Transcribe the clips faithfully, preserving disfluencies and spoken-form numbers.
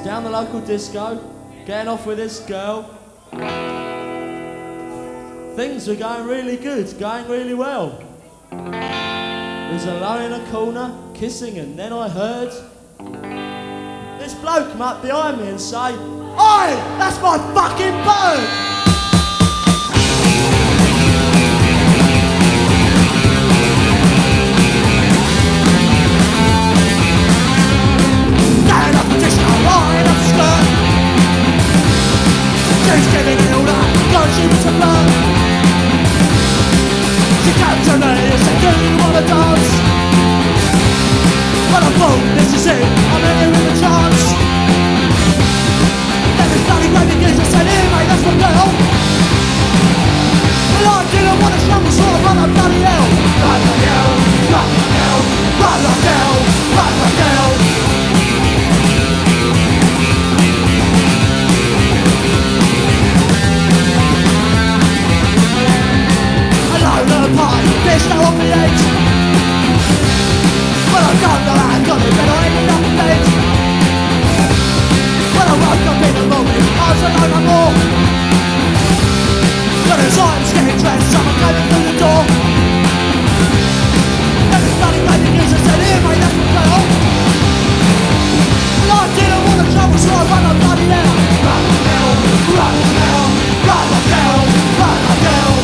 down the local disco, getting off with this girl. Things were going really good, going really well. He was alone in a corner, kissing, and then I heard this bloke come up behind me and say, "Oi, that's my fucking bird!" Stand up, position, right up skirt. She's giving it all up, God, she was a bird. She came to me and said, "Do you wanna dance?" Well, I thought, this is it, I'm in here with a chance. Then this bloody baby geezer said, "Here mate, that's my girl." Well, I didn't want to show me, so I run up bloody hell. Run like hell, run like hell, run like hell, run like hell. The party, there's no on the edge. Well, I don't know how I got it, but I ended up dead. When I woke up in the morning, I was alone no more. But as I was getting dressed, someone came in through the door. Then this bloody baby geezer said, "Here mate, that's my girl." Well, I didn't want to trouble, so I ran up bloody hell. Run like hell, run like hell, run like hell, run like hell.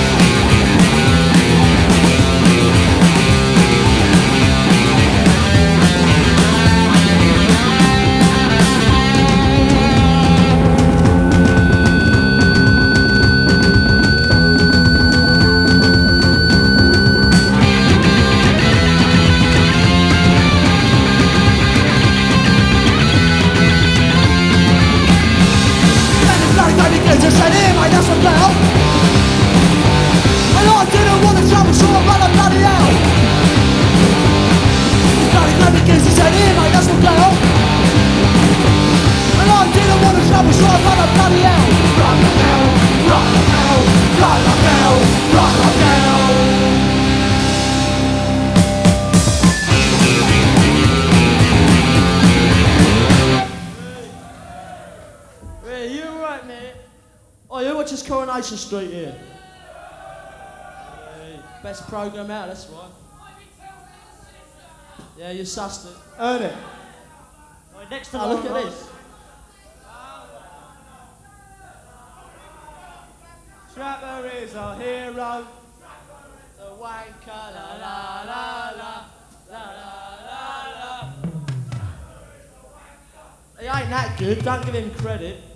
Just said, "Here mate, that's my girl." And I didn't want to trouble, so I ran up bloody hell. Bloody baby geezer said, "Here mate, that's my girl." And I didn't want to trouble, so I ran up bloody hell. Run like hell, run like hell, run like hell, run like hell. Hey, you right, mate? Oh, you watch this Coronation Street here? Hey, best programme out, that's right. Yeah, you sussed it. Earn it. Right, next to oh, look at this. Trapper is our hero. The wanker, la la la la, la la la la. He ain't that good, don't give him credit.